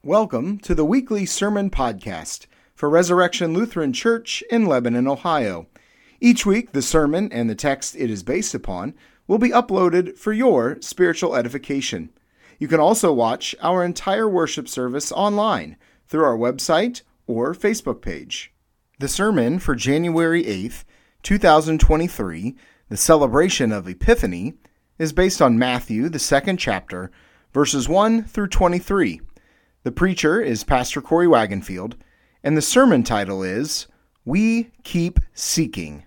Welcome to the weekly sermon podcast for Resurrection Lutheran Church in Lebanon, Ohio. Each week, the sermon and the text it is based upon will be uploaded for your spiritual edification. You can also watch our entire worship service online through our website or Facebook page. The sermon for January 8th, 2023, the celebration of Epiphany, is based on Matthew, the 2nd chapter, verses 1 through 23. The preacher is Pastor Corey Wagenfield, and the sermon title is, We Keep Seeking.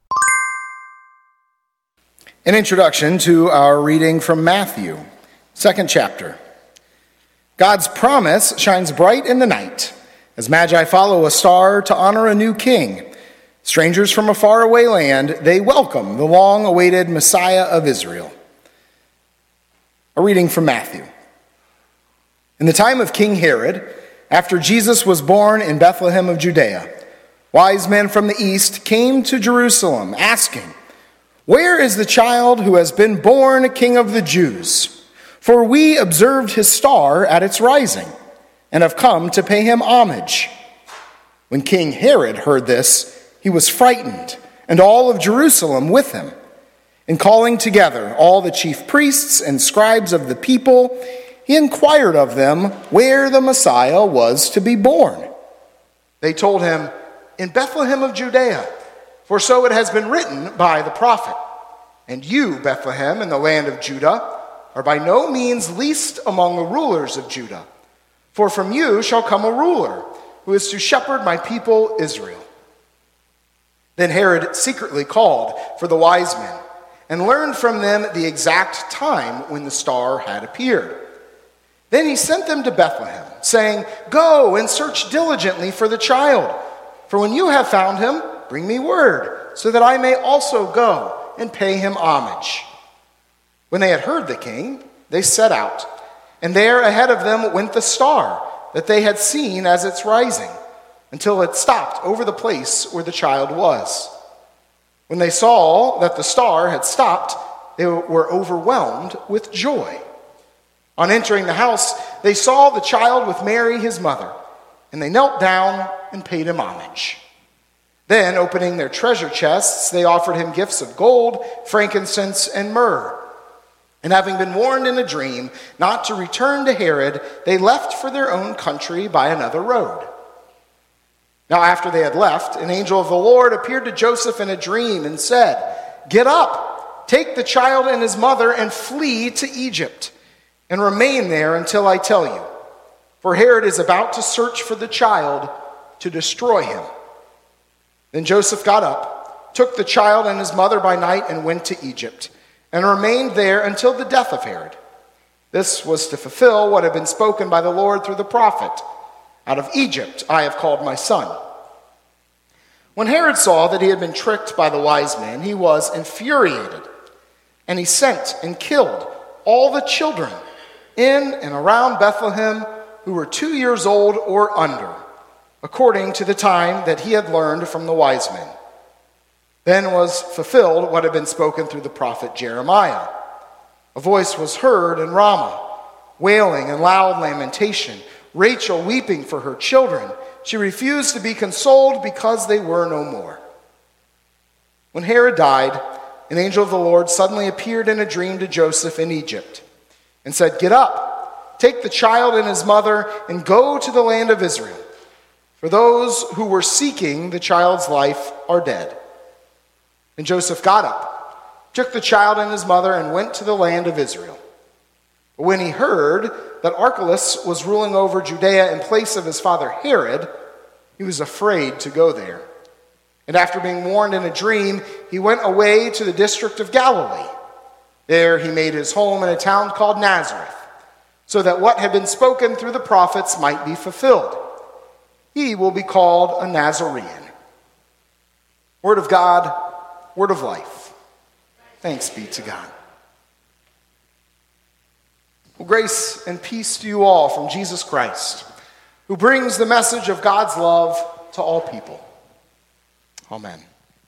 An introduction to our reading from Matthew, 2nd chapter. God's promise shines bright in the night, as Magi follow a star to honor a new king. Strangers from a faraway land, they welcome the long-awaited Messiah of Israel. A reading from Matthew. In the time of King Herod, after Jesus was born in Bethlehem of Judea, wise men from the east came to Jerusalem, asking, "Where is the child who has been born King of the Jews? For we observed his star at its rising, and have come to pay him homage." When King Herod heard this, he was frightened, and all of Jerusalem with him. And calling together all the chief priests and scribes of the people, he inquired of them where the Messiah was to be born. They told him, "In Bethlehem of Judea, for so it has been written by the prophet. And you, Bethlehem, in the land of Judah, are by no means least among the rulers of Judah. For from you shall come a ruler, who is to shepherd my people Israel." Then Herod secretly called for the wise men, and learned from them the exact time when the star had appeared. Then he sent them to Bethlehem, saying, "Go and search diligently for the child. For when you have found him, bring me word, so that I may also go and pay him homage." When they had heard the king, they set out, and there ahead of them went the star that they had seen as its rising, until it stopped over the place where the child was. When they saw that the star had stopped, they were overwhelmed with joy. On entering the house, they saw the child with Mary, his mother, and they knelt down and paid him homage. Then, opening their treasure chests, they offered him gifts of gold, frankincense, and myrrh. And having been warned in a dream not to return to Herod, they left for their own country by another road. Now after they had left, an angel of the Lord appeared to Joseph in a dream and said, "Get up, take the child and his mother and flee to Egypt, and remain there until I tell you. For Herod is about to search for the child to destroy him." Then Joseph got up, took the child and his mother by night and went to Egypt, and remained there until the death of Herod. This was to fulfill what had been spoken by the Lord through the prophet, "Out of Egypt I have called my son." When Herod saw that he had been tricked by the wise men, he was infuriated, and he sent and killed all the children in and around Bethlehem who were 2 years old or under, according to the time that he had learned from the wise men. Then was fulfilled what had been spoken through the prophet Jeremiah. A voice was heard in Ramah, wailing and loud lamentation, Rachel weeping for her children. She refused to be consoled because they were no more. When Herod died, an angel of the Lord suddenly appeared in a dream to Joseph in Egypt and said, "Get up, take the child and his mother, and go to the land of Israel. For those who were seeking the child's life are dead." And Joseph got up, took the child and his mother, and went to the land of Israel. But when he heard that Archelaus was ruling over Judea in place of his father Herod, he was afraid to go there. And after being warned in a dream, he went away to the district of Galilee. There he made his home in a town called Nazareth, so that what had been spoken through the prophets might be fulfilled. He will be called a Nazarene. Word of God, word of life. Thanks be to God. Well, grace and peace to you all from Jesus Christ, who brings the message of God's love to all people. Amen.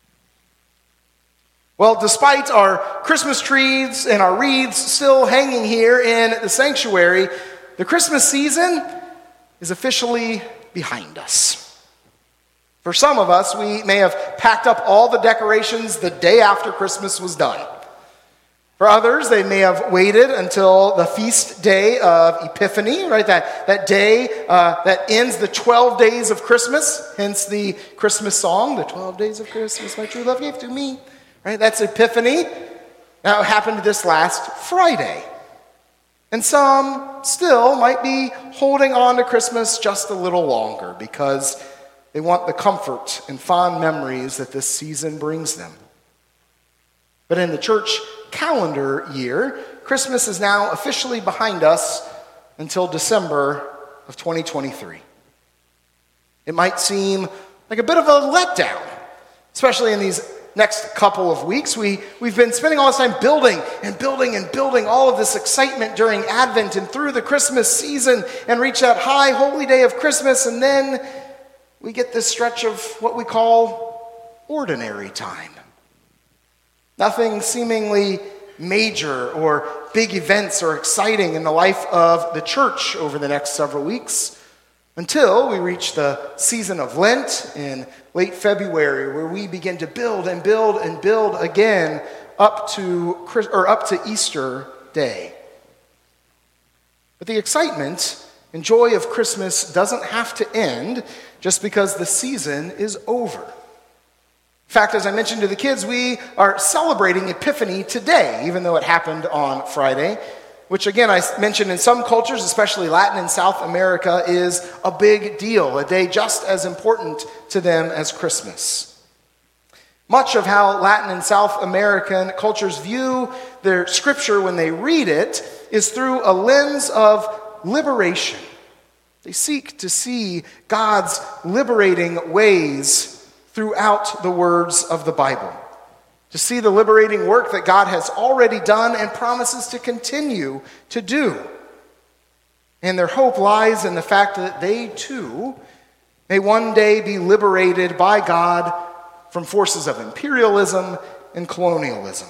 Well, despite our Christmas trees and our wreaths still hanging here in the sanctuary, the Christmas season is officially behind us. For some of us, we may have packed up all the decorations the day after Christmas was done. For others, they may have waited until the feast day of Epiphany, right? That day that ends the 12 days of Christmas, hence the Christmas song, the 12 days of Christmas, my true love gave to me, right? That's Epiphany. That happened this last Friday. And some still might be holding on to Christmas just a little longer because they want the comfort and fond memories that this season brings them. But in the church calendar year, Christmas is now officially behind us until December of 2023. It might seem like a bit of a letdown, especially in these next couple of weeks. We've been spending all this time building all of this excitement during Advent and through the Christmas season and reach that high holy day of Christmas, and then we get this stretch of what we call ordinary time. Nothing seemingly major or big events or exciting in the life of the church over the next several weeks until we reach the season of Lent in late February, where we begin to build again up to Easter Day. But the excitement and joy of Christmas doesn't have to end just because the season is over. In fact, as I mentioned to the kids, we are celebrating Epiphany today, even though it happened on Friday, which again, I mentioned in some cultures, especially Latin and South America, is a big deal, a day just as important to them as Christmas. Much of how Latin and South American cultures view their scripture when they read it is through a lens of liberation. They seek to see God's liberating ways throughout the words of the Bible, to see the liberating work that God has already done and promises to continue to do. And their hope lies in the fact that they too may one day be liberated by God from forces of imperialism and colonialism.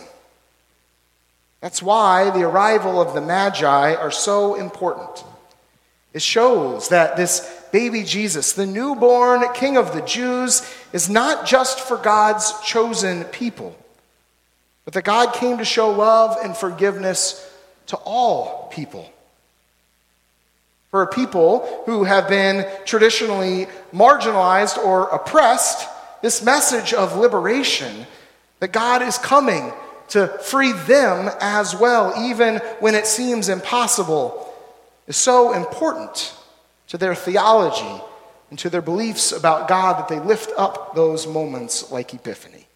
That's why the arrival of the Magi are so important. It shows that this baby Jesus, the newborn King of the Jews, is not just for God's chosen people, but that God came to show love and forgiveness to all people. For a people who have been traditionally marginalized or oppressed, this message of liberation, that God is coming to free them as well, even when it seems impossible, is so important to their theology and to their beliefs about God that they lift up those moments like Epiphany.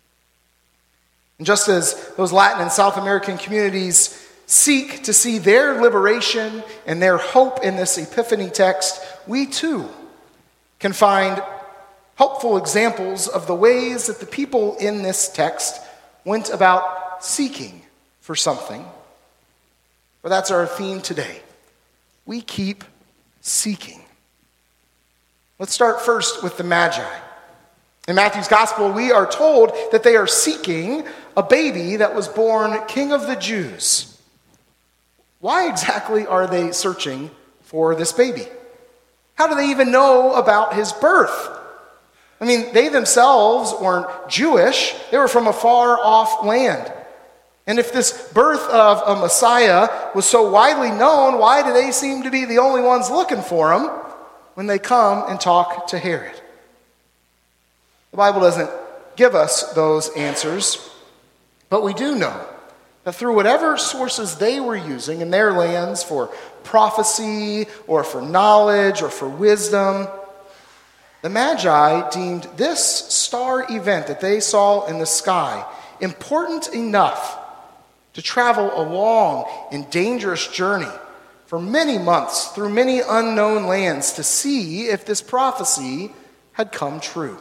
And just as those Latin and South American communities seek to see their liberation and their hope in this Epiphany text, we too can find helpful examples of the ways that the people in this text went about seeking for something. But that's our theme today. We keep seeking. Let's start first with the Magi. In Matthew's Gospel, we are told that they are seeking a baby that was born King of the Jews. Why exactly are they searching for this baby? How do they even know about his birth? I mean, they themselves weren't Jewish. They were from a far-off land. And if this birth of a Messiah was so widely known, why do they seem to be the only ones looking for him when they come and talk to Herod? The Bible doesn't give us those answers, but we do know that through whatever sources they were using in their lands for prophecy or for knowledge or for wisdom, the Magi deemed this star event that they saw in the sky important enough to travel a long and dangerous journey for many months through many unknown lands to see if this prophecy had come true.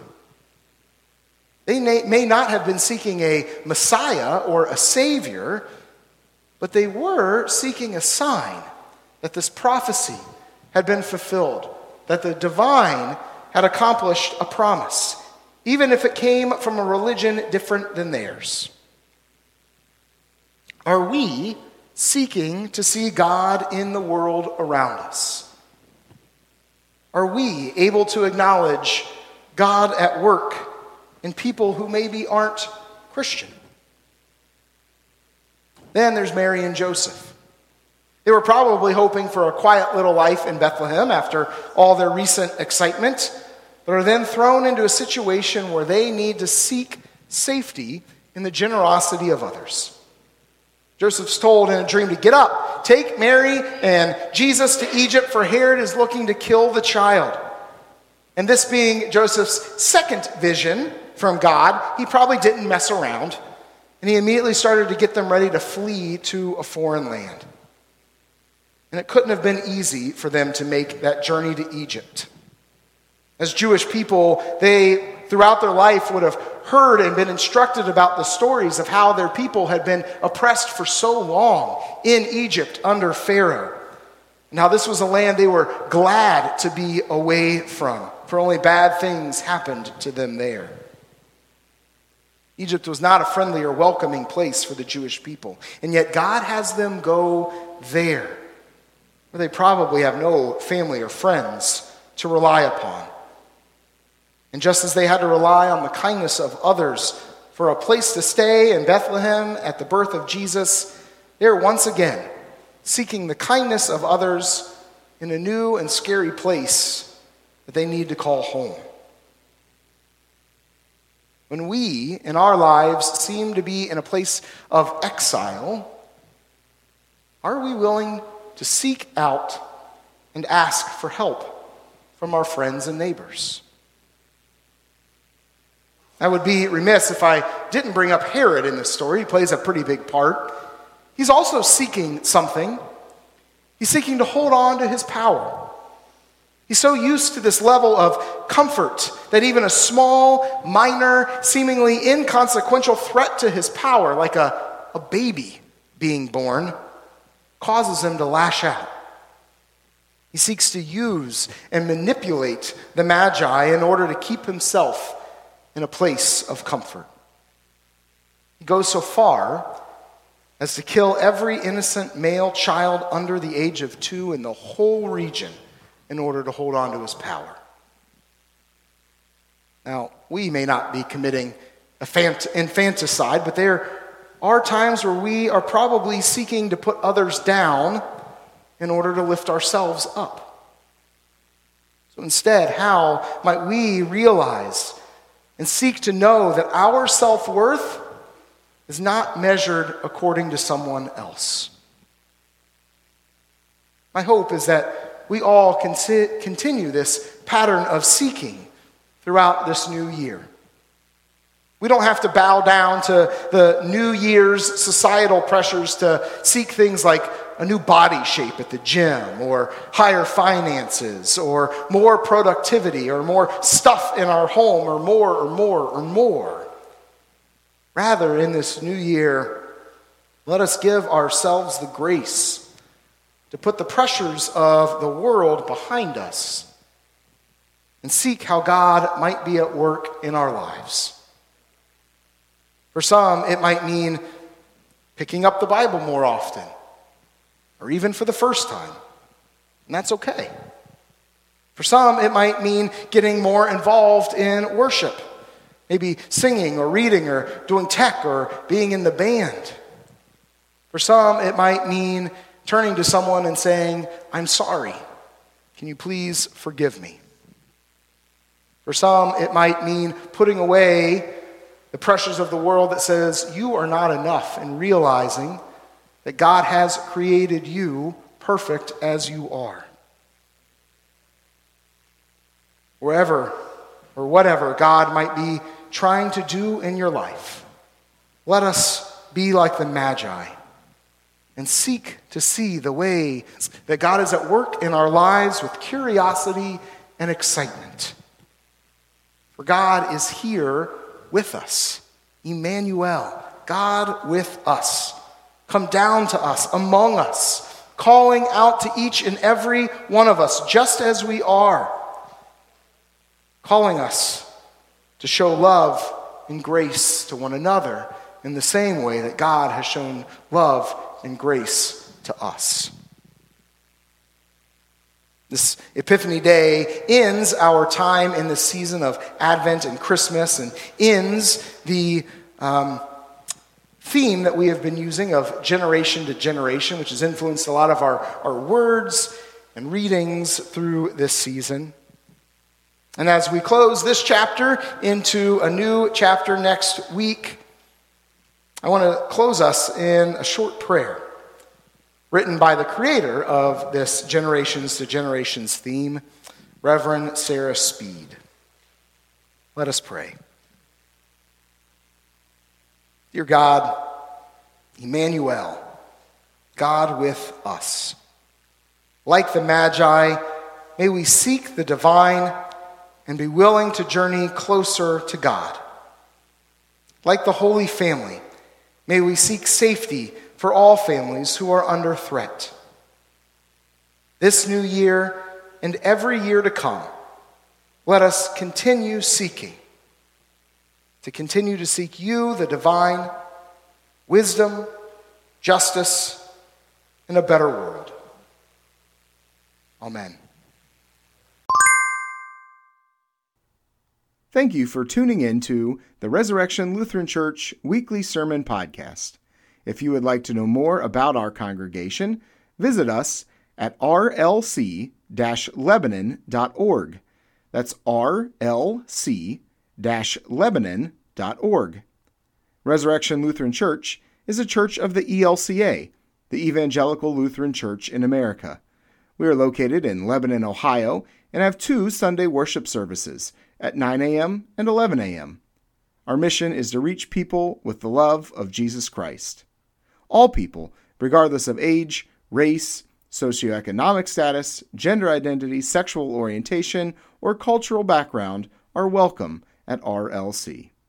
They may not have been seeking a Messiah or a Savior, but they were seeking a sign that this prophecy had been fulfilled, that the divine had accomplished a promise, even if it came from a religion different than theirs. Are we seeking to see God in the world around us? Are we able to acknowledge God at work in people who maybe aren't Christian? Then there's Mary and Joseph. They were probably hoping for a quiet little life in Bethlehem after all their recent excitement, but are then thrown into a situation where they need to seek safety in the generosity of others. Joseph's told in a dream to get up, take Mary and Jesus to Egypt, for Herod is looking to kill the child. And this being Joseph's second vision from God, he probably didn't mess around, and he immediately started to get them ready to flee to a foreign land. And it couldn't have been easy for them to make that journey to Egypt. As Jewish people, they, throughout their life, would have heard and been instructed about the stories of how their people had been oppressed for so long in Egypt under Pharaoh. And how this was a land they were glad to be away from, for only bad things happened to them there. Egypt was not a friendly or welcoming place for the Jewish people, and yet God has them go there, where they probably have no family or friends to rely upon. And just as they had to rely on the kindness of others for a place to stay in Bethlehem at the birth of Jesus, they're once again seeking the kindness of others in a new and scary place that they need to call home. When we, in our lives, seem to be in a place of exile, are we willing to seek out and ask for help from our friends and neighbors? I would be remiss if I didn't bring up Herod in this story. He plays a pretty big part. He's also seeking something. He's seeking to hold on to his power. He's so used to this level of comfort that even a small, minor, seemingly inconsequential threat to his power, like a baby being born, causes him to lash out. He seeks to use and manipulate the Magi in order to keep himself in a place of comfort. He goes so far as to kill every innocent male child under the age of 2 in the whole region in order to hold on to his power. Now, we may not be committing infanticide, but there are times where we are probably seeking to put others down in order to lift ourselves up. So instead, how might we realize and seek to know that our self-worth is not measured according to someone else? My hope is that we all continue this pattern of seeking throughout this new year. We don't have to bow down to the New Year's societal pressures to seek things like a new body shape at the gym, or higher finances, or more productivity, or more stuff in our home, or more. Rather, in this new year, let us give ourselves the grace to put the pressures of the world behind us and seek how God might be at work in our lives. For some, it might mean picking up the Bible more often, or even for the first time, and that's okay. For some, it might mean getting more involved in worship, maybe singing or reading or doing tech or being in the band. For some, it might mean turning to someone and saying, "I'm sorry. Can you please forgive me?" For some, it might mean putting away the pressures of the world that says you are not enough, and realizing that God has created you perfect as you are. Wherever or whatever God might be trying to do in your life, let us be like the Magi and seek to see the way that God is at work in our lives with curiosity and excitement. For God is here with us. Emmanuel, God with us. Come down to us, among us, calling out to each and every one of us, just as we are. Calling us to show love and grace to one another in the same way that God has shown love and grace to us. This Epiphany Day ends our time in the season of Advent and Christmas and ends the theme that we have been using of generation to generation, which has influenced a lot of our words and readings through this season. And as we close this chapter into a new chapter next week, I want to close us in a short prayer written by the creator of this Generations to Generations theme, Reverend Sarah Speed. Let us pray. Dear God, Emmanuel, God with us. Like the Magi, may we seek the divine and be willing to journey closer to God. Like the Holy Family, may we seek safety for all families who are under threat. This new year and every year to come, let us continue seeking, to continue to seek you, the divine, wisdom, justice, and a better world. Amen. Thank you for tuning in to the Resurrection Lutheran Church Weekly Sermon Podcast. If you would like to know more about our congregation, visit us at rlc-lebanon.org. That's rlc-lebanon.org. Resurrection Lutheran Church is a church of the ELCA, the Evangelical Lutheran Church in America. We are located in Lebanon, Ohio, and have 2 Sunday worship services at 9 a.m. and 11 a.m. Our mission is to reach people with the love of Jesus Christ. All people, regardless of age, race, socioeconomic status, gender identity, sexual orientation, or cultural background, are welcome at RLC.